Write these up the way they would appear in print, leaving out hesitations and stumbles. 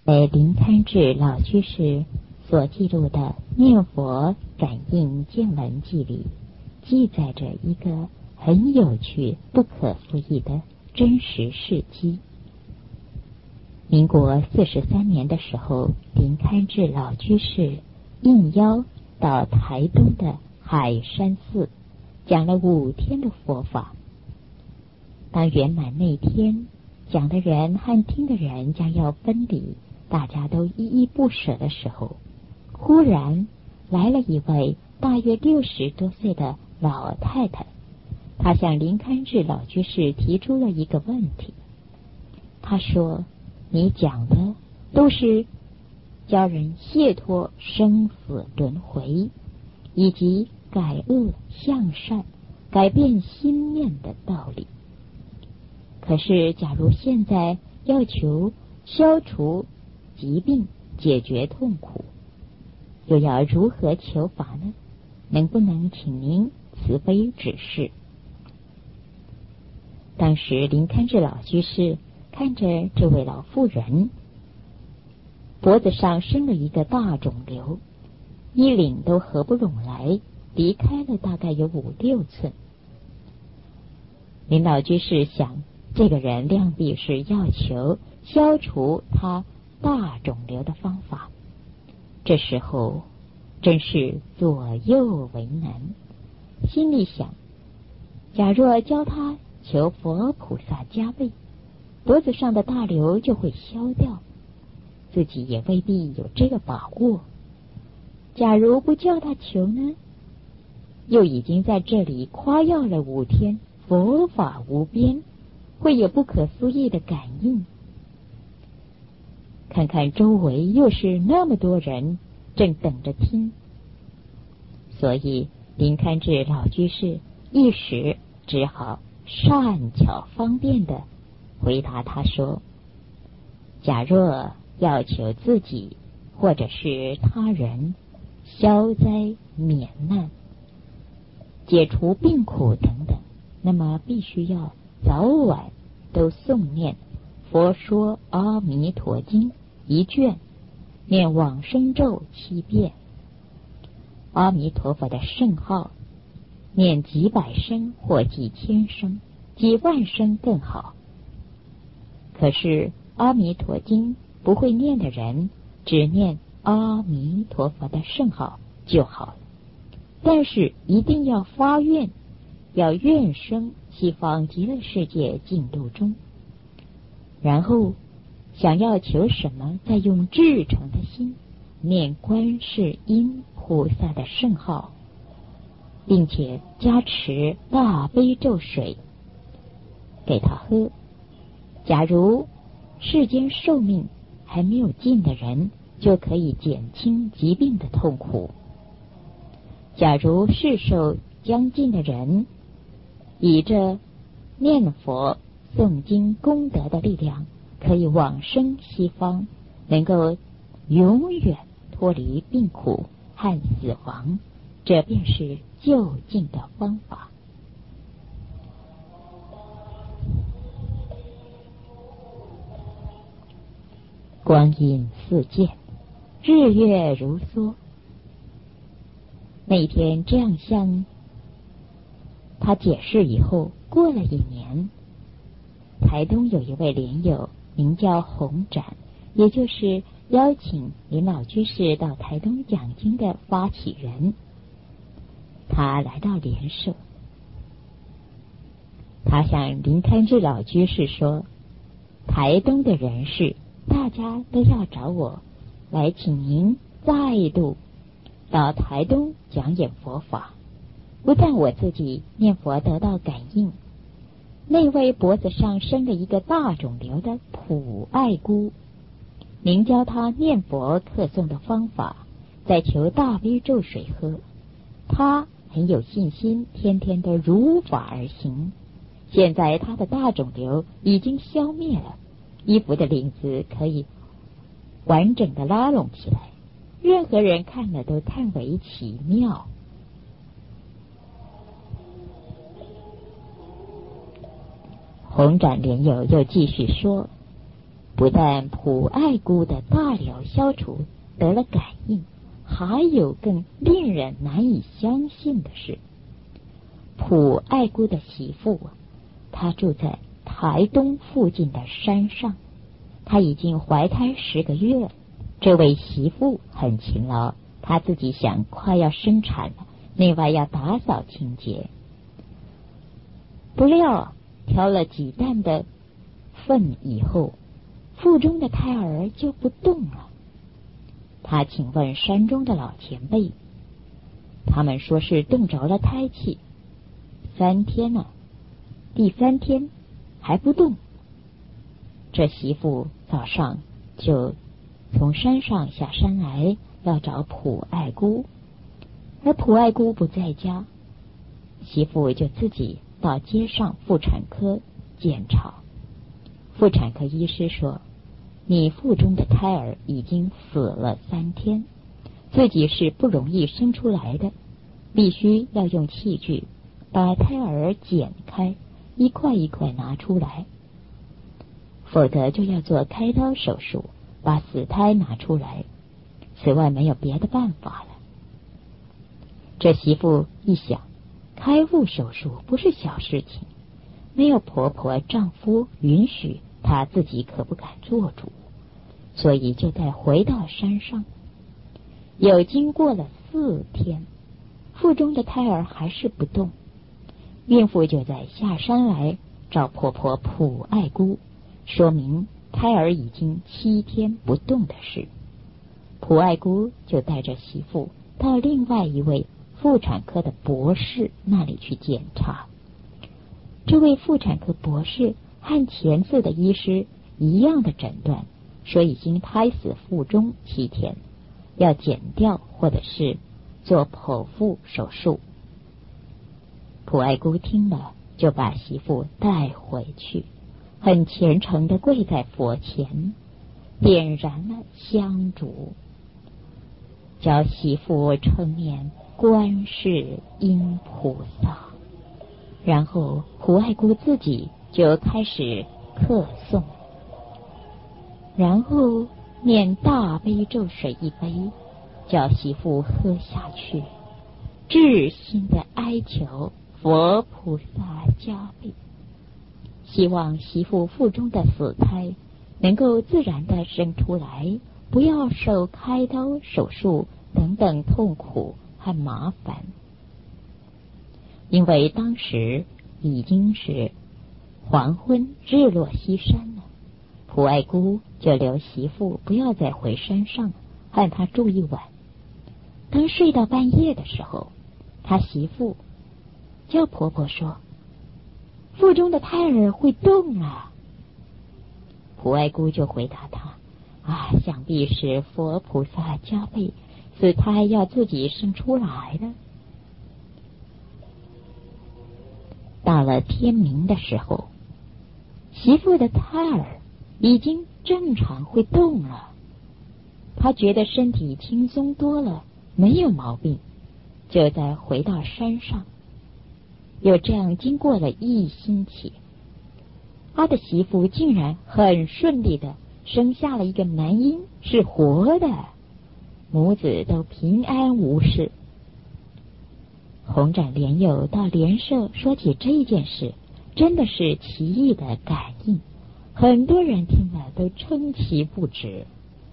在林堪志老居士所记录的念佛感应见闻记里，记载着一个很有趣、不可思议的真实事迹。民国43年的时候，林堪志老居士应邀到台东的海山寺，讲了5天的佛法。当圆满那天，讲的人和听的人将要分离，大家都依依不舍的时候，忽然来了一位大约60多岁的老太太，她向林堪志老居士提出了一个问题。她说：你讲的都是教人解脱生死轮回，以及改恶向善、改变心念的道理。可是假如现在要求消除疾病、解决痛苦，又要如何求法呢？能不能请您慈悲指示？当时林堪志老居士看着这位老妇人脖子上生了一个大肿瘤，衣领都合不拢来，离开了大概有5-6寸。林老居士想，这个人量必是要求消除他大肿瘤的方法。这时候真是左右为难，心里想，假若教他求佛菩萨加倍，脖子上的大瘤就会消掉，自己也未必有这个把握。假如不叫他求呢，又已经在这里夸耀了5天佛法无边，会有不可思议的感应。看看周围又是那么多人正等着听，所以林堪志老居士一时只好善巧方便地回答他说：假若要求自己或者是他人消灾免难、解除病苦等等，那么必须要早晚都诵念佛说阿弥陀经1卷，念往生咒7遍，阿弥陀佛的圣号念几百声或几千声、几万声更好。可是阿弥陀经不会念的人，只念阿弥陀佛的圣号就好了。但是一定要发愿，要愿生西方极乐世界净土中，然后想要求什么，再用至诚的心念观世音菩萨的圣号，并且加持大悲咒水给他喝。假如世间寿命还没有尽的人，就可以减轻疾病的痛苦。假如世寿将尽的人，以这念佛诵经功德的力量，可以往生西方，能够永远脱离病苦和死亡，这便是究竟的方法。光阴似箭，日月如梭。那天这样向他解释以后，过了1年，台东有一位莲友名叫洪展，也就是邀请林老居士到台东讲经的发起人。他来到莲社，他向林堪志老居士说，台东的人士大家都要找我来，请您再度到台东讲演佛法。不但我自己念佛得到感应，那位脖子上生了一个大肿瘤的普爱姑，您教他念佛课诵的方法，再求大悲咒水喝，他很有信心，天天都如法而行。现在他的大肿瘤已经消灭了，衣服的领子可以完整的拉拢起来，任何人看了都叹为奇妙。洪展莲友又继续说， 不但普爱姑的大疗消除得了感应，还有更令人难以相信的是，普爱姑的媳妇她住在台东附近的山上，她已经怀胎10个月了。这位媳妇很勤劳，她自己想快要生产了，另外要打扫清洁。不料挑了几担的粪以后，腹中的胎儿就不动了。他请问山中的老前辈，他们说是冻着了胎气，3天了，第3天还不动。这媳妇早上就从山上下山来，要找普爱姑，而普爱姑不在家，媳妇就自己到街上妇产科检查。妇产科医师说，你腹中的胎儿已经死了3天，自己是不容易生出来的，必须要用器具把胎儿剪开，一块一块拿出来，否则就要做开刀手术把死胎拿出来，此外没有别的办法了。这媳妇一想，开腹手术不是小事情，没有婆婆丈夫允许，她自己可不敢做主，所以就再回到山上。又经过了4天，腹中的胎儿还是不动，孕妇就在下山来找婆婆普爱姑，说明胎儿已经7天不动的事。普爱姑就带着媳妇到另外一位妇产科的博士那里去检查。这位妇产科博士和前次的医师一样的诊断，说已经胎死腹中7天，要剪掉或者是做剖腹手术。普爱姑听了，就把媳妇带回去，很虔诚地跪在佛前，点燃了香烛，叫媳妇称念观世音菩萨，然后普爱姑自己就开始课诵，然后念大悲咒水1杯，叫媳妇喝下去，至心的哀求佛菩萨加被，希望媳妇腹中的死胎能够自然的生出来，不要受开刀手术等等痛苦和麻烦。因为当时已经是黄昏，日落西山了，普爱姑就留媳妇不要再回山上，和她住一晚。当睡到半夜的时候，他媳妇叫婆婆说，腹中的胎儿会动啊。普爱姑就回答他，想必是佛菩萨加被，死胎要自己生出来了。到了天明的时候，媳妇的胎儿已经正常会动了，她觉得身体轻松多了，没有毛病，就再回到山上。又这样经过了1星期，他的媳妇竟然很顺利的生下了一个男婴，是活的，母子都平安无事。红展莲友到莲社说起这件事，真的是奇异的感应，很多人听了都称奇不止。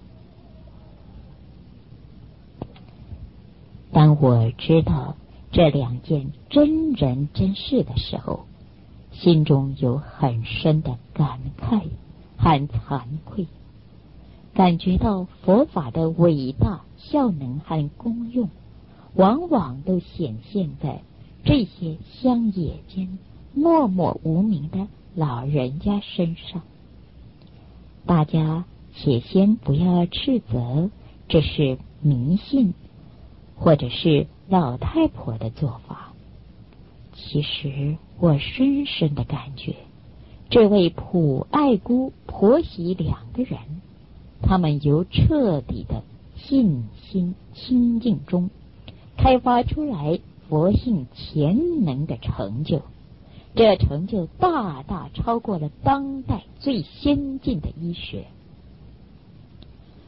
当我知道这2件真人真事的时候，心中有很深的感慨和惭愧，感觉到佛法的伟大效能和功用，往往都显现在这些乡野间默默无名的老人家身上。大家且先不要斥责这是迷信或者是老太婆的做法，其实我深深的感觉，这位普爱姑婆媳2个人，他们由彻底的信心清净中开发出来佛性潜能的成就，这成就大大超过了当代最先进的医学。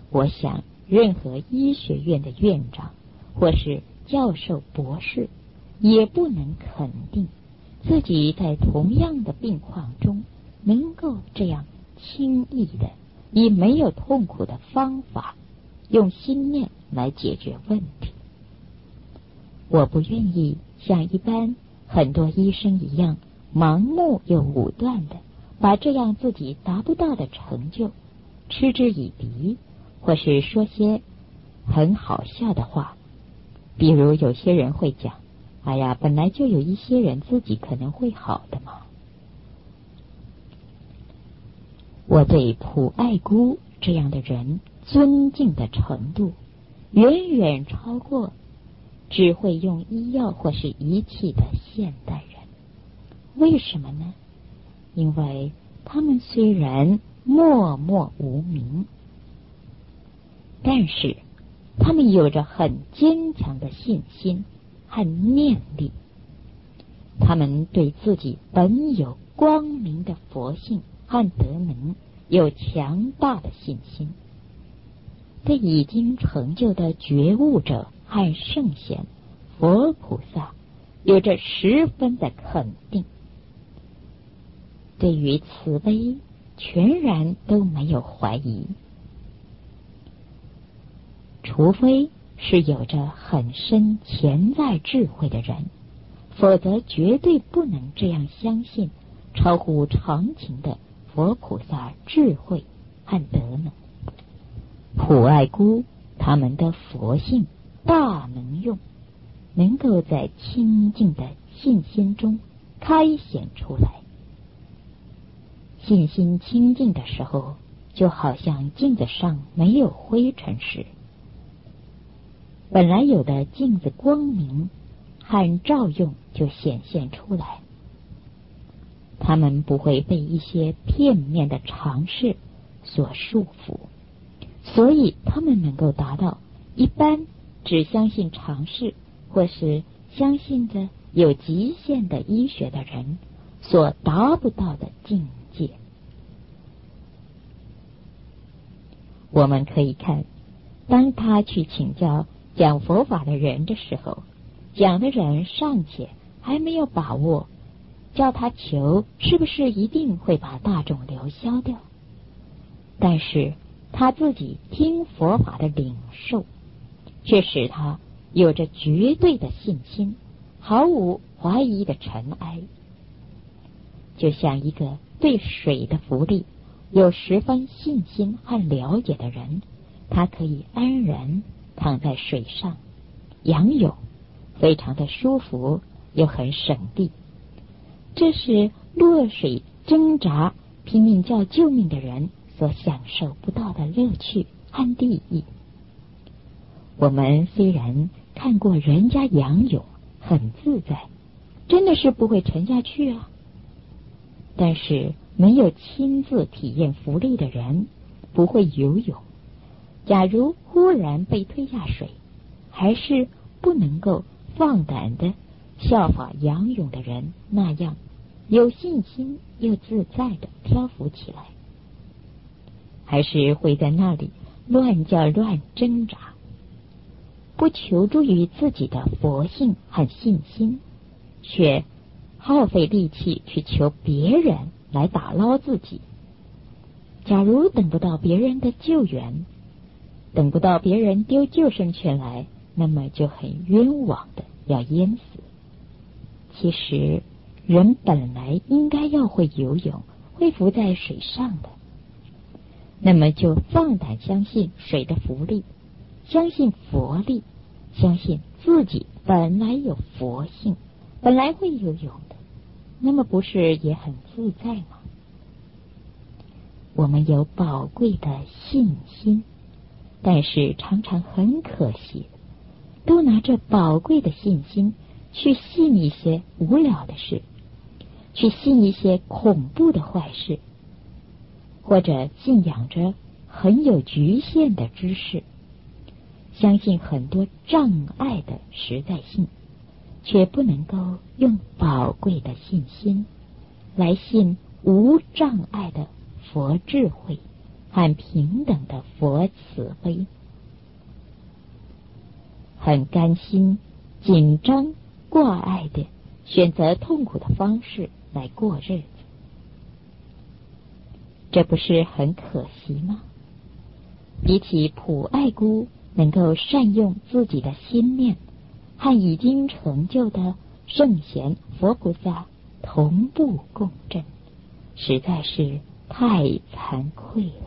我想任何医学院的院长或是教授博士也不能肯定自己在同样的病况中能够这样轻易的以没有痛苦的方法用心念来解决问题。我不愿意像一般很多医生一样盲目又武断的把这样自己达不到的成就嗤之以鼻，或是说些很好笑的话。比如有些人会讲，哎呀，本来就有一些人自己可能会好的嘛。我对普爱姑这样的人尊敬的程度远远超过只会用医药或是仪器的现代人。为什么呢？因为他们虽然默默无名，但是他们有着很坚强的信心和念力。他们对自己本有光明的佛性和德能有强大的信心，对已经成就的觉悟者和圣贤、佛菩萨有着十分的肯定，对于慈悲全然都没有怀疑。除非是有着很深潜在智慧的人，否则绝对不能这样相信超乎常情的佛菩萨智慧和德能。普爱姑他们的佛性大能用，能够在清净的信心中开显出来。信心清净的时候，就好像镜子上没有灰尘时，本来有的镜子光明和照用就显现出来。他们不会被一些片面的常识所束缚，所以他们能够达到一般只相信常识或是相信着有极限的医学的人所达不到的境界。我们可以看，当他去请教讲佛法的人的时候，讲的人尚且还没有把握，叫他求是不是一定会把大众流消掉，但是他自己听佛法的领受却使他有着绝对的信心，毫无怀疑的尘埃。就像一个对水的浮力有十分信心和了解的人，他可以安然躺在水上仰泳，非常的舒服又很省力。这是落水挣扎拼命叫救命的人所享受不到的乐趣和利益。我们虽然看过人家仰泳很自在，真的是不会沉下去啊，但是没有亲自体验浮力的人不会游泳。假如忽然被推下水，还是不能够放胆的效法仰泳的人那样有信心又自在的漂浮起来，还是会在那里乱叫乱挣扎，不求助于自己的佛性和信心，却耗费力气去求别人来打捞自己。假如等不到别人的救援，等不到别人丢救生圈来，那么就很冤枉的要淹死。其实人本来应该要会游泳，会浮在水上的，那么就放胆相信水的浮力，相信佛力，相信自己本来有佛性，本来会游泳的，那么不是也很自在吗？我们有宝贵的信心，但是常常很可惜，都拿着宝贵的信心去信一些无聊的事，去信一些恐怖的坏事，或者信仰着很有局限的知识，相信很多障碍的实在性，却不能够用宝贵的信心来信无障碍的佛智慧和平等的佛慈悲，很甘心、紧张、挂碍的选择痛苦的方式来过日子，这不是很可惜吗？比起普爱姑能够善用自己的心念，和已经成就的圣贤佛菩萨同步共振，实在是太惭愧了。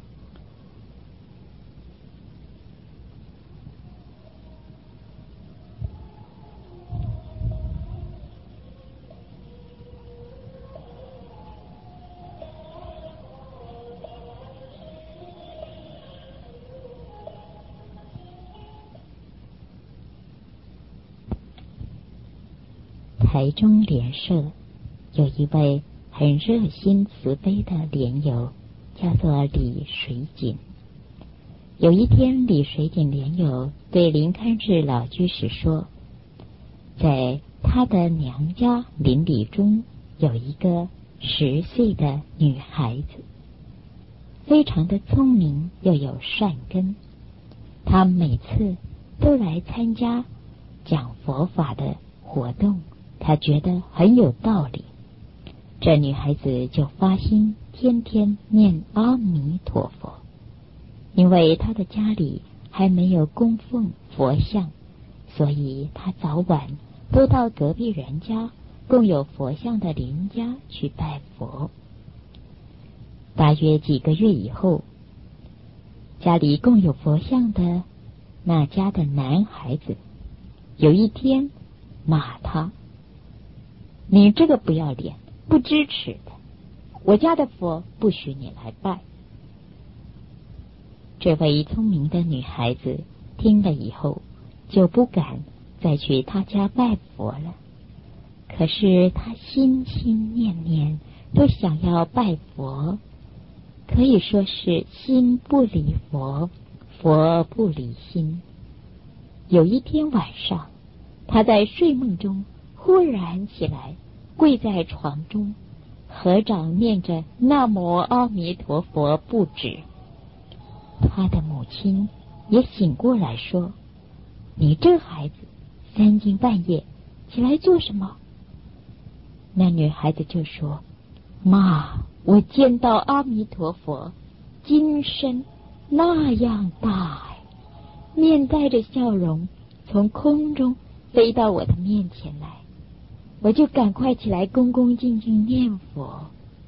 台中莲社有一位很热心慈悲的莲友，叫做李水锦。有一天，李水锦莲友对林开智老居士说，在他的娘家邻里中有一个10岁的女孩子，非常的聪明又有善根，她每次都来参加讲佛法的活动，她觉得很有道理。这女孩子就发心天天念阿弥陀佛，因为她的家里还没有供奉佛像，所以她早晚都到隔壁人家供有佛像的邻家去拜佛。大约几个月以后，家里供有佛像的那家的男孩子有一天骂他，你这个不要脸，不支持的，我家的佛不许你来拜。这位聪明的女孩子听了以后就不敢再去他家拜佛了，可是她心心念念都想要拜佛，可以说是心不离佛，佛不离心。有一天晚上，她在睡梦中忽然起来，跪在床中，合掌念着南无阿弥陀佛不止。她的母亲也醒过来说，你这孩子3更半夜起来做什么？那女孩子就说，妈，我见到阿弥陀佛金身那样大，面带着笑容从空中飞到我的面前来，我就赶快起来恭恭敬敬念佛。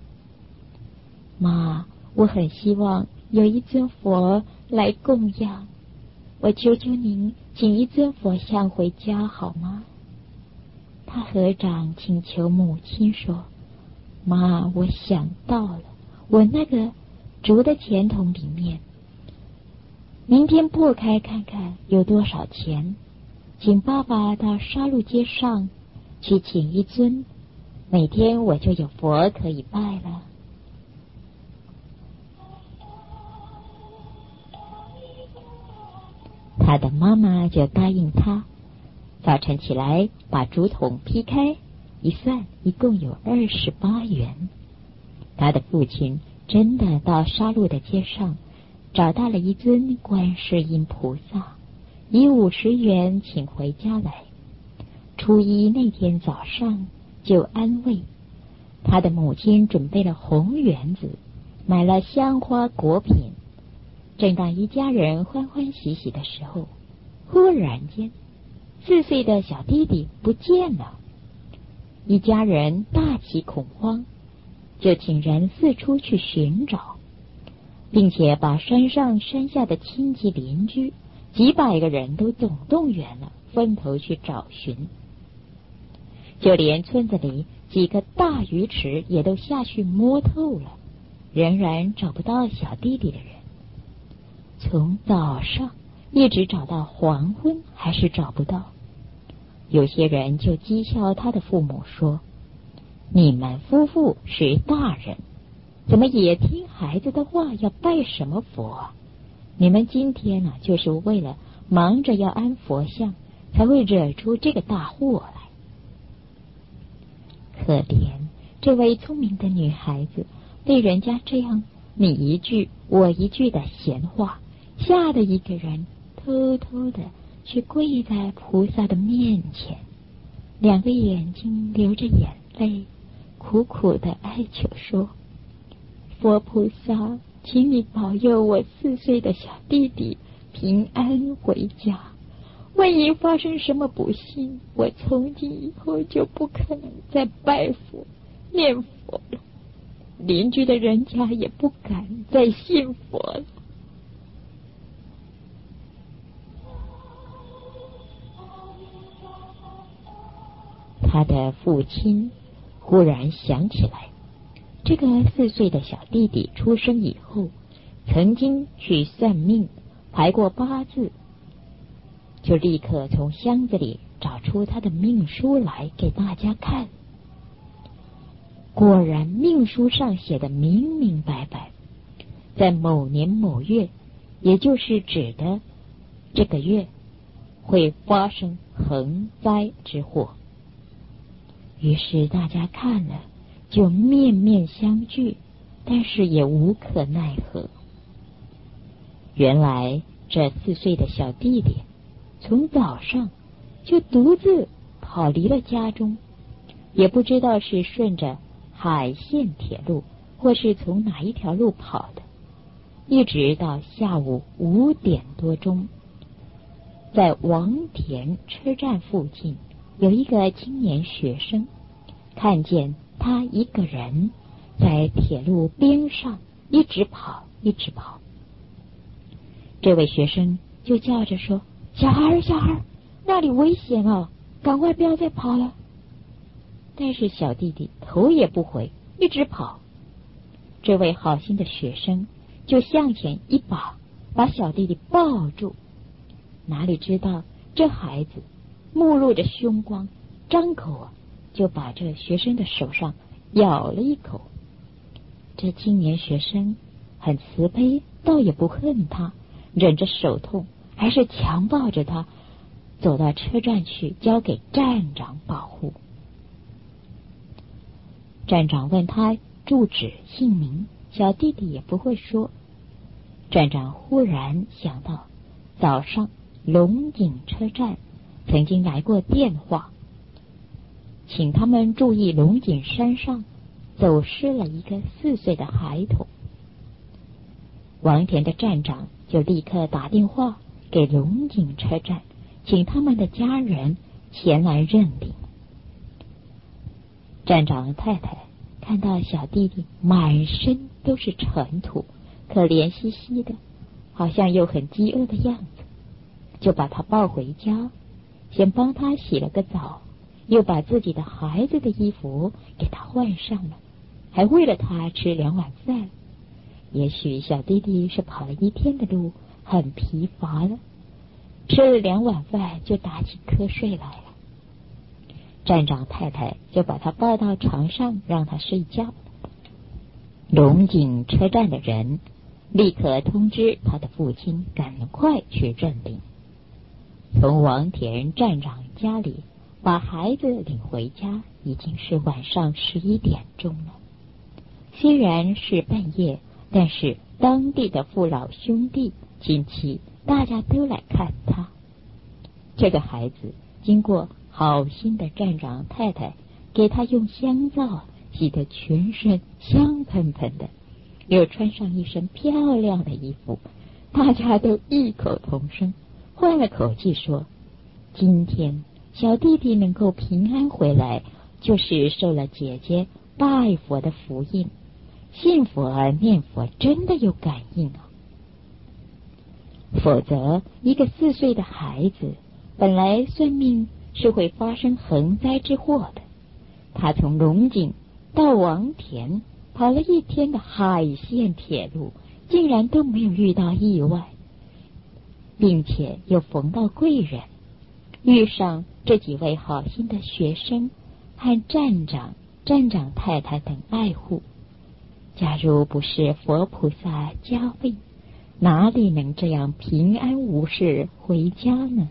妈，我很希望有一尊佛来供养，我求求您请一尊佛像回家好吗？他合掌请求母亲说，妈，我想到了，我那个竹的钱筒里面，明天破开看看有多少钱，请爸爸到沙鹿街上去请一尊，每天我就有佛可以拜了。他的妈妈就答应他，早晨起来把竹筒劈开，一算一共有28元。他的父亲真的到沙鹿的街上找到了一尊观世音菩萨，以50元请回家来。初一那天早上就安慰。他的母亲准备了红圆子，买了香花果品。正当一家人欢欢喜喜的时候，忽然间4岁的小弟弟不见了。一家人大起恐慌，就请人四处去寻找，并且把山上山下的亲戚邻居几百个人都总动员了，分头去找寻。就连村子里几个大鱼池也都下去摸透了，仍然找不到小弟弟的人。从早上一直找到黄昏，还是找不到。有些人就讥笑他的父母说，你们夫妇是大人，怎么也听孩子的话，要拜什么佛啊？你们今天啊，就是为了忙着要安佛像，才会惹出这个大祸来。可怜这位聪明的女孩子被人家这样你一句我一句的闲话，吓得一个人偷偷的去跪在菩萨的面前，两个眼睛流着眼泪，苦苦的哀求说：佛菩萨，请你保佑我4岁的小弟弟平安回家，万一发生什么不幸，我从今以后就不可能再拜佛念佛了，邻居的人家也不敢再信佛了。他的父亲忽然想起来，这个4岁的小弟弟出生以后，曾经去算命排过八字，就立刻从箱子里找出他的命书来给大家看。果然命书上写的明明白白，在某年某月，也就是指的这个月，会发生横灾之祸。于是大家看了就面面相觑，但是也无可奈何。原来这4岁的小弟弟从早上就独自跑离了家中，也不知道是顺着海线铁路或是从哪一条路跑的，一直到下午5点多钟，在王田车站附近有一个青年学生，看见他一个人在铁路边上一直跑。这位学生就叫着说：小孩，那里危险哦，赶快不要再跑了。但是小弟弟头也不回，一直跑。这位好心的学生就向前一把把小弟弟抱住，哪里知道这孩子目露着凶光，张口就把这学生的手上咬了一口。这青年学生很慈悲，倒也不恨他，忍着手痛，还是强抱着他走到车站去，交给站长保护。站长问他住址姓名，小弟弟也不会说。站长忽然想到早上龙井车站曾经来过电话，请他们注意龙井山上走失了一个4岁的孩童。王田的站长就立刻打电话给龙井车站，请他们的家人前来认领。站长太太看到小弟弟满身都是尘土，可怜兮兮的，好像又很饥饿的样子，就把他抱回家，先帮他洗了个澡，又把自己的孩子的衣服给他换上了，还喂了他吃2碗饭。也许小弟弟是跑了1天的路，很疲乏了，吃了2碗饭就打起瞌睡来了。站长太太就把他抱到床上让他睡觉。龙井车站的人立刻通知他的父亲赶快去认领。从王田站长家里把孩子领回家，已经是晚上11点钟了。虽然是半夜，但是当地的父老兄弟亲戚大家都来看他。这个孩子经过好心的站长太太给他用香皂洗得全身香喷喷的，又穿上一身漂亮的衣服，大家都异口同声换了口气说：今天小弟弟能够平安回来，就是受了姐姐拜佛的福音，信佛念佛真的有感应啊！否则一个4岁的孩子本来算命是会发生横灾之祸的，他从龙井到王田跑了1天的海线铁路，竟然都没有遇到意外，并且又逢到贵人，遇上这几位好心的学生和站长太太等爱护。假如不是佛菩萨加被，哪里能这样平安无事回家呢？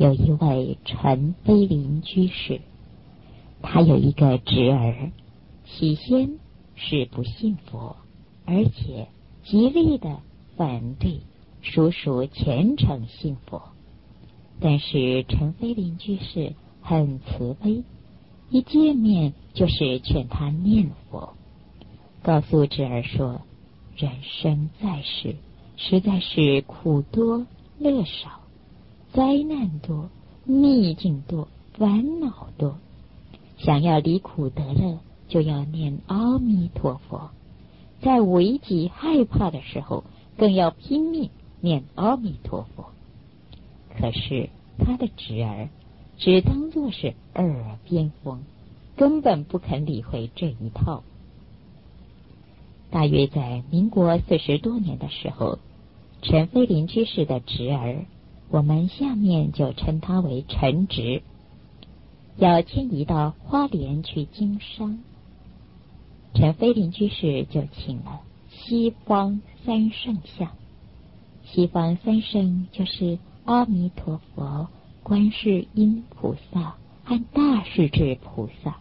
有一位陈飞林居士，他有一个侄儿，起先是不信佛，而且极力的反对叔叔虔诚信佛。但是陈飞林居士很慈悲，一见面就是劝他念佛，告诉侄儿说，人生在世实在是苦多乐少，灾难多，逆境多，烦恼多，想要离苦得乐，就要念阿弥陀佛，在危急害怕的时候更要拼命念阿弥陀佛。可是他的侄儿只当作是耳边风，根本不肯理会这一套。大约在民国40多年的时候，陈飞林居士的侄儿，我们下面就称他为陈侄，要迁移到花莲去经商。陈飞林居士就请了西方三圣像，西方三圣就是阿弥陀佛、观世音菩萨和大势至菩萨，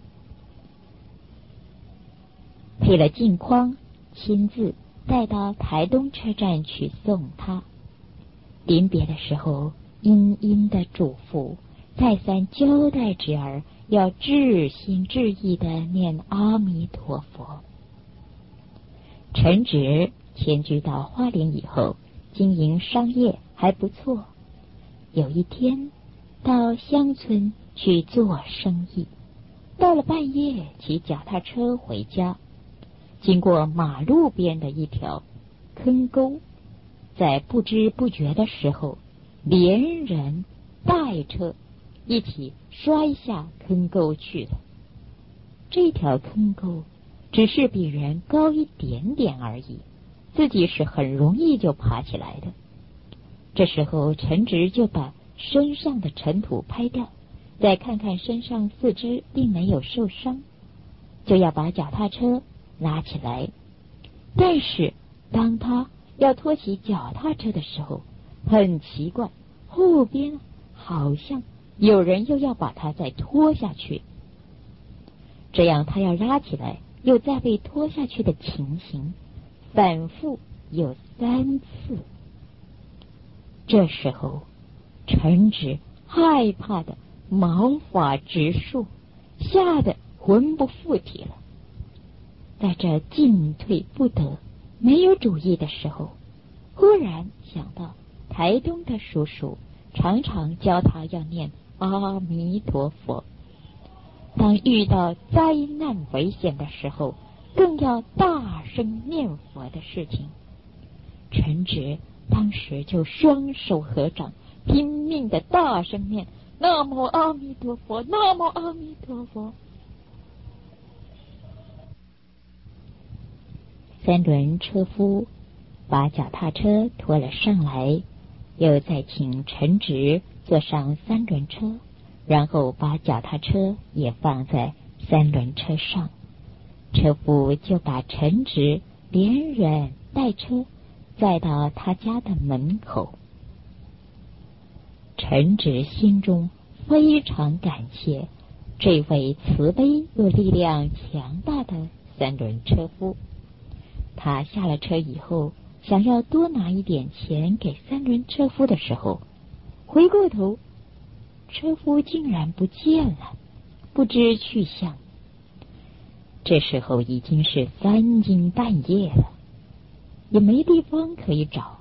配了镜框，亲自带到台东车站去送他。临别的时候，殷殷的嘱咐，再三交代侄儿要至心至意的念阿弥陀佛。陈侄迁居到花莲以后，经营商业还不错。有一天到乡村去做生意，到了半夜骑脚踏车回家，经过马路边的一条坑沟，在不知不觉的时候，连人带车一起摔下坑沟去了。这条坑沟只是比人高一点点而已，自己是很容易就爬起来的。这时候陈侄就把身上的尘土拍掉，再看看身上四肢并没有受伤，就要把脚踏车拉起来。但是当他要拖起脚踏车的时候，很奇怪，后边好像有人又要把他再拖下去，这样他要拉起来又再被拖下去的情形反复有3次。这时候陈侄害怕的毛发直竖，吓得魂不附体了。在这进退不得没有主意的时候，忽然想到台东的叔叔常常教他要念阿弥陀佛，当遇到灾难危险的时候更要大声念佛的事情。陈侄当时就双手合掌，拼命的大声念南无阿弥陀佛，南无阿弥陀佛。3轮车夫把脚踏车拖了上来，又再请陈侄坐上3轮车，然后把脚踏车也放在3轮车上。车夫就把陈侄连人带车载到他家的门口。陈侄心中非常感谢这位慈悲又力量强大的3轮车夫。他下了车以后，想要多拿一点钱给3轮车夫的时候，回过头，车夫竟然不见了，不知去向。这时候已经是3更半夜了，也没地方可以找。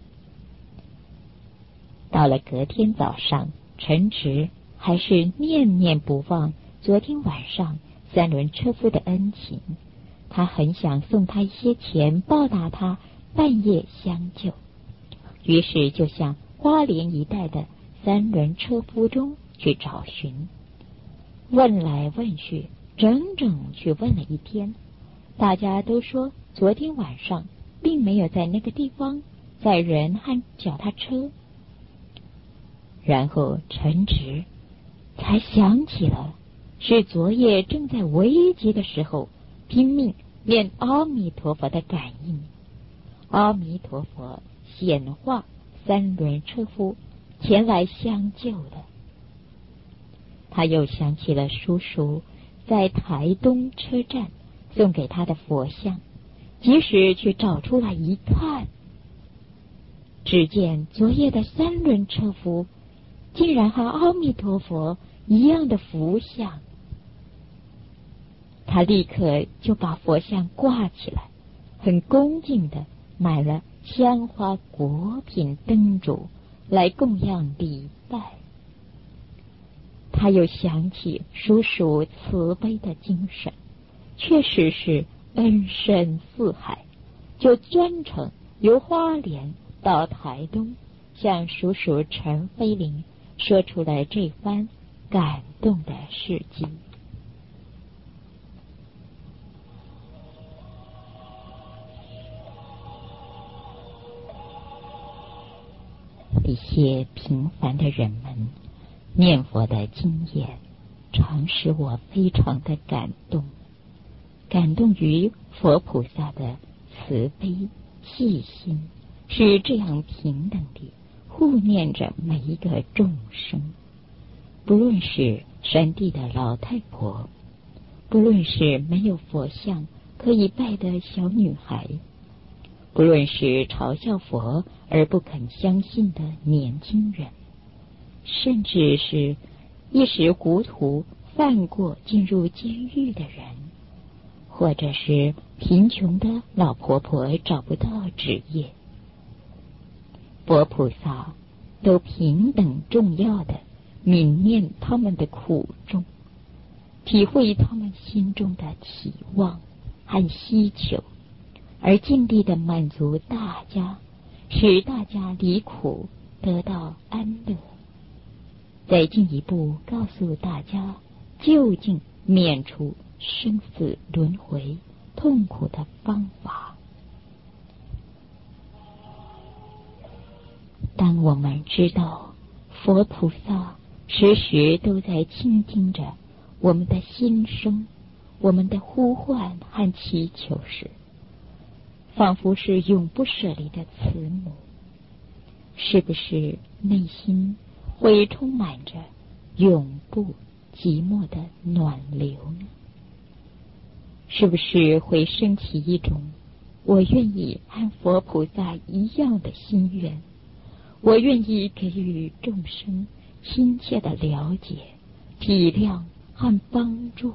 到了隔天早上，陈侄还是念念不忘昨天晚上3轮车夫的恩情，他很想送他一些钱报答他半夜相救，于是就向花莲一带的3轮车夫中去找寻，问来问去，整整去问了一天，大家都说昨天晚上并没有在那个地方载人和脚踏车。然后陈侄才想起了是昨夜正在危急的时候拼命念阿弥陀佛的感应。阿弥陀佛显化3轮车夫前来相救的。他又想起了叔叔在台东车站送给他的佛像，及时去找出来一看，只见昨夜的3轮车夫竟然和阿弥陀佛一样的福相。他立刻就把佛像挂起来，很恭敬的买了香花果品灯烛来供养礼拜。他又想起叔叔慈悲的精神，确实是恩深似海，就专程由花莲到台东，向叔叔陈飞林说出了这番感动的事迹。一些平凡的人们念佛的经验，常使我非常的感动，感动于佛菩萨的慈悲细心，是这样平等地护念着每一个众生。不论是山地的老太婆，不论是没有佛像可以拜的小女孩，不论是嘲笑佛而不肯相信的年轻人，甚至是一时糊涂犯过进入监狱的人，或者是贫穷的老婆婆找不到职业，佛菩萨都平等重要的泯念他们的苦衷，体会他们心中的期望和希求，而尽力的满足大家，使大家离苦得到安乐，再进一步告诉大家究竟免除生死轮回痛苦的方法。当我们知道佛菩萨时时都在倾听着我们的心声，我们的呼唤和祈求时，仿佛是永不舍离的慈母，是不是内心会充满着永不寂寞的暖流呢？是不是会升起一种我愿意和佛菩萨一样的心愿，我愿意给予众生亲切的了解、体谅和帮助？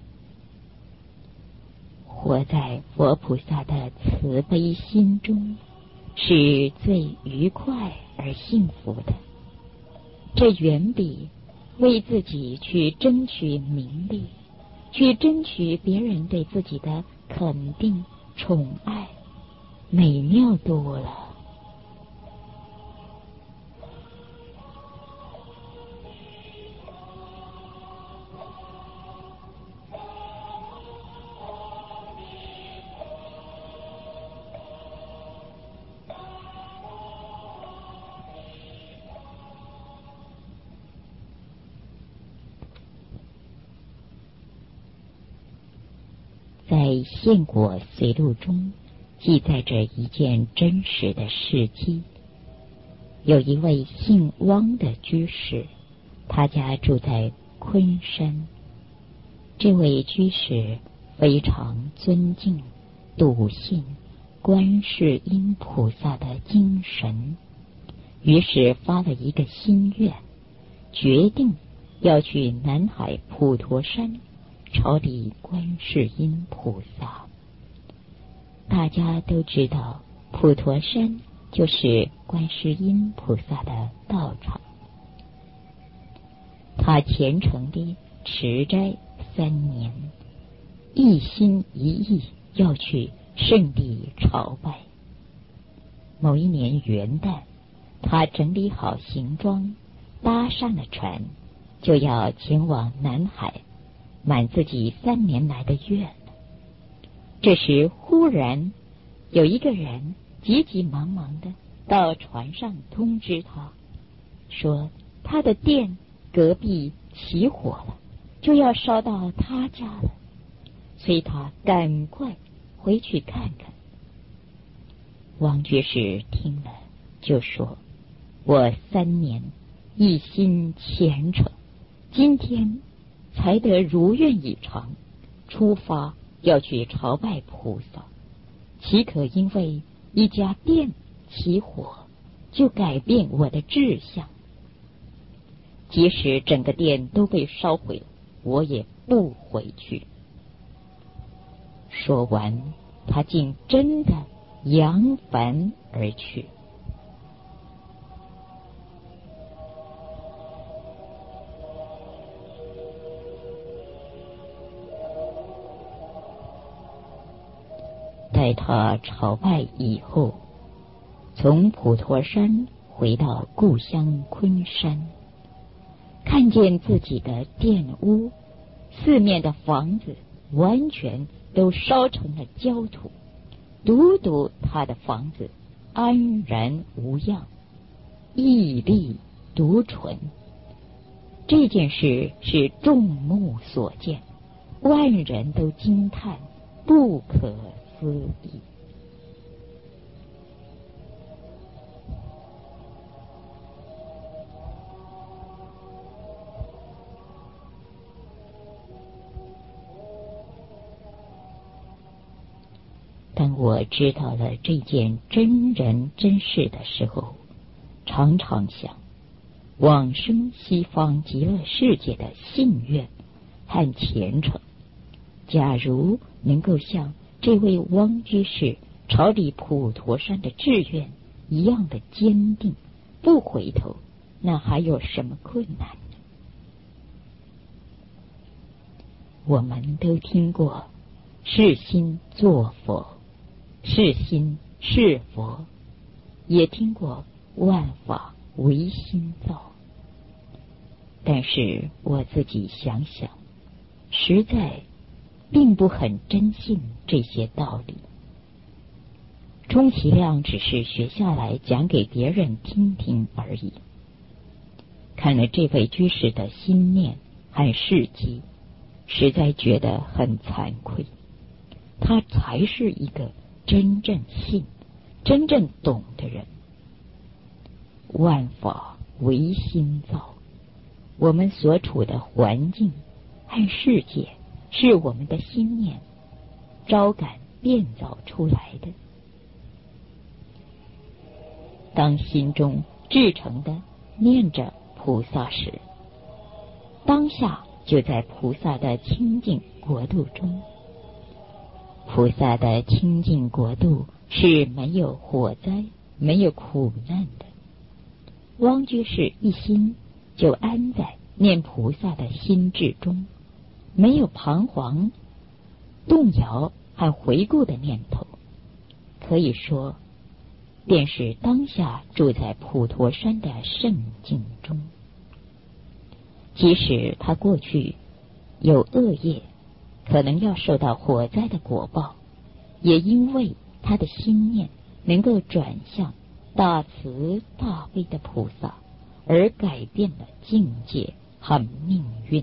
活在佛菩萨的慈悲心中，是最愉快而幸福的。这远比为自己去争取名利，去争取别人对自己的肯定、宠爱，美妙多了。在《献果随录》中记载着一件真实的事迹。有一位姓汪的居士，他家住在昆山。这位居士非常尊敬笃信观世音菩萨的精神，于是发了一个心愿，决定要去南海普陀山朝礼观世音菩萨。大家都知道，普陀山就是观世音菩萨的道场。他虔诚地持斋3年，一心一意要去圣地朝拜。某一年元旦，他整理好行装，搭上了船，就要前往南海满自己3年来的愿。这时忽然有一个人急急忙忙的到船上通知他，说他的店隔壁起火了，就要烧到他家了，所以他赶快回去看看。王居士听了就说， 我3年一心虔诚，今天才得如愿以偿，出发要去朝拜菩萨，岂可因为一家店起火就改变我的志向？即使整个店都被烧毁了，我也不回去。说完，他竟真的扬帆而去。待他朝拜以后，从普陀山回到故乡昆山，看见自己的店屋，四面的房子完全都烧成了焦土，独独他的房子安然无恙，屹立独存。这件事是众目所见，万人都惊叹，不可思议。当我知道了这件真人真事的时候，常常想，往生西方极乐世界的信愿和虔诚，假如能够像这位汪居士朝礼普陀山的志愿一样的坚定，不回头，那还有什么困难呢？我们都听过是心作佛，是心是佛，也听过万法唯心造。但是我自己想想，实在并不很真信这些道理，充其量只是学下来讲给别人听听而已。看了这位居士的心念和事迹，实在觉得很惭愧。他才是一个真正信、真正懂的人。万法唯心造，我们所处的环境和世界是我们的心念招感变造出来的。当心中至诚的念着菩萨时，当下就在菩萨的清净国度中。菩萨的清净国度是没有火灾、没有苦难的。汪居士一心就安在念菩萨的心智中，没有彷徨、动摇和回顾的念头，可以说便是当下住在普陀山的圣境中。即使他过去有恶业，可能要受到火灾的果报，也因为他的心念能够转向大慈大悲的菩萨，而改变了境界和命运。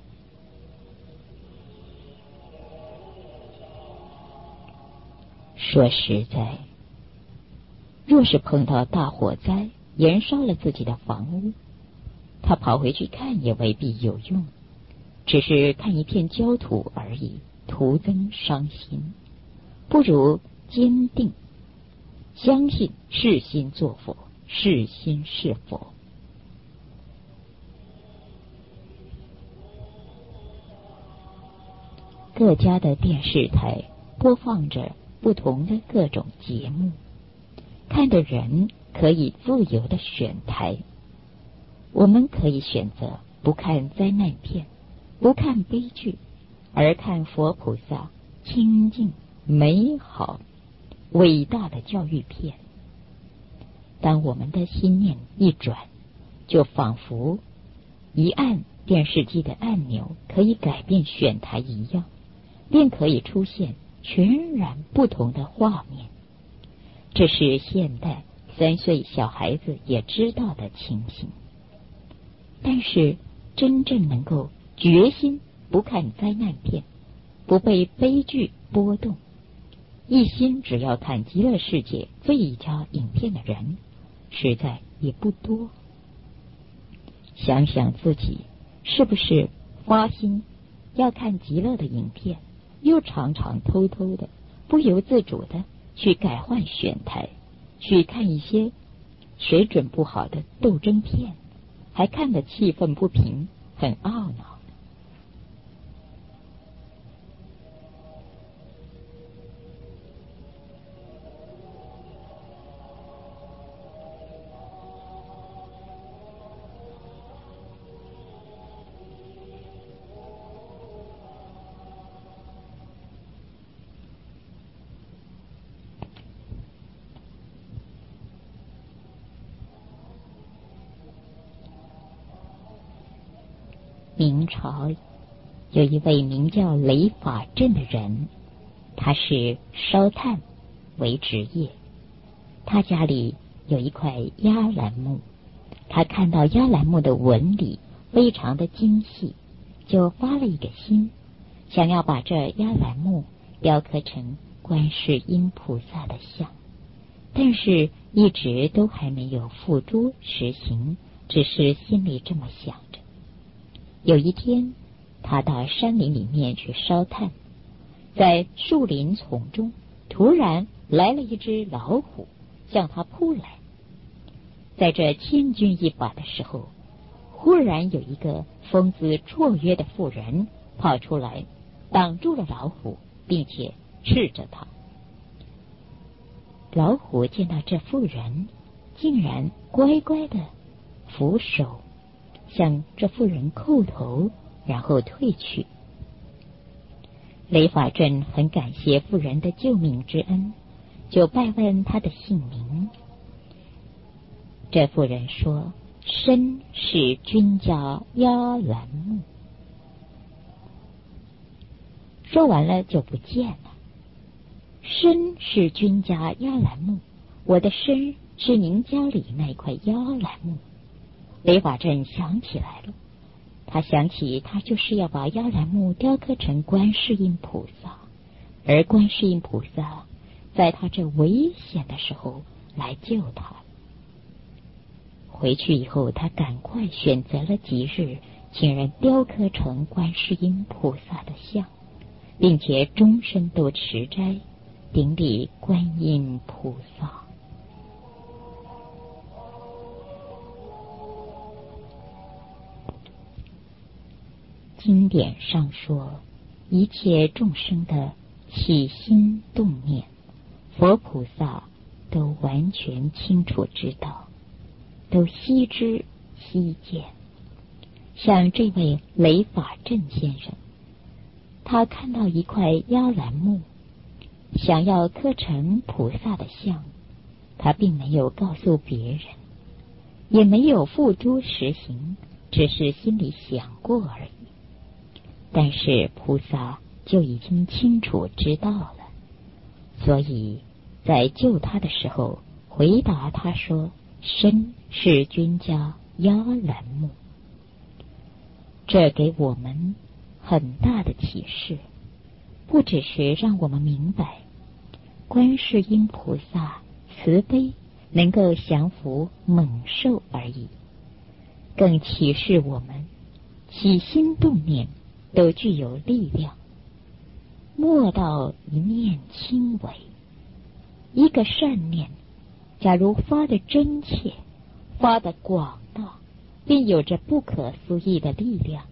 说实在，若是碰到大火灾，燃烧了自己的房屋，他跑回去看也未必有用，只是看一片焦土而已，徒增伤心。不如坚定相信是心作佛，是心是佛。各家的电视台播放着不同的各种节目，看的人可以自由的选台。我们可以选择不看灾难片，不看悲剧，而看佛菩萨清净美好伟大的教育片。当我们的心念一转，就仿佛一按电视机的按钮可以改变选台一样，便可以出现全然不同的画面。这是现代3岁小孩子也知道的情形。但是真正能够决心不看灾难片，不被悲剧波动，一心只要看极乐世界最佳影片的人，实在也不多。想想自己是不是发心要看极乐的影片，又常常偷偷的不由自主的去改换选台，去看一些水准不好的斗争片，还看得气愤不平，很懊恼。明朝有一位名叫雷法镇的人，他是烧炭为职业。他家里有一块压栏木，他看到压栏木的纹理非常的精细，就发了一个心，想要把这压栏木雕刻成观世音菩萨的像，但是一直都还没有付诸实行，只是心里这么想着。有一天，他到山林里面去烧炭，在树林丛中突然来了一只老虎，向他扑来。在这千钧一发的时候，忽然有一个风姿绰约的妇人跑出来，挡住了老虎，并且斥着他。老虎见到这妇人，竟然乖乖的俯首向这妇人叩头，然后退去。雷法镇很感谢妇人的救命之恩，就拜问他的姓名。这妇人说：身是君家压栏木。说完了就不见了。身是君家压栏木，我的身是您家里那块压栏木。雷法镇想起来了，他想起他就是要把压栏木雕刻成观世音菩萨，而观世音菩萨在他这危险的时候来救他。回去以后，他赶快选择了吉日，请人雕刻成观世音菩萨的像，并且终身都持斋顶礼观音菩萨。经典上说，一切众生的起心动念，佛菩萨都完全清楚知道，都悉知悉见。像这位雷法镇先生，他看到一块压栏木，想要刻成菩萨的像，他并没有告诉别人，也没有付诸实行，只是心里想过而已。但是菩萨就已经清楚知道了，所以在救他的时候回答他说：身是君家压栏木。这给我们很大的启示，不只是让我们明白观世音菩萨慈悲能够降服猛兽而已，更启示我们起心动念都具有力量，莫到一念轻微。一个善念假如发得真切，发得广大，便有着不可思议的力量，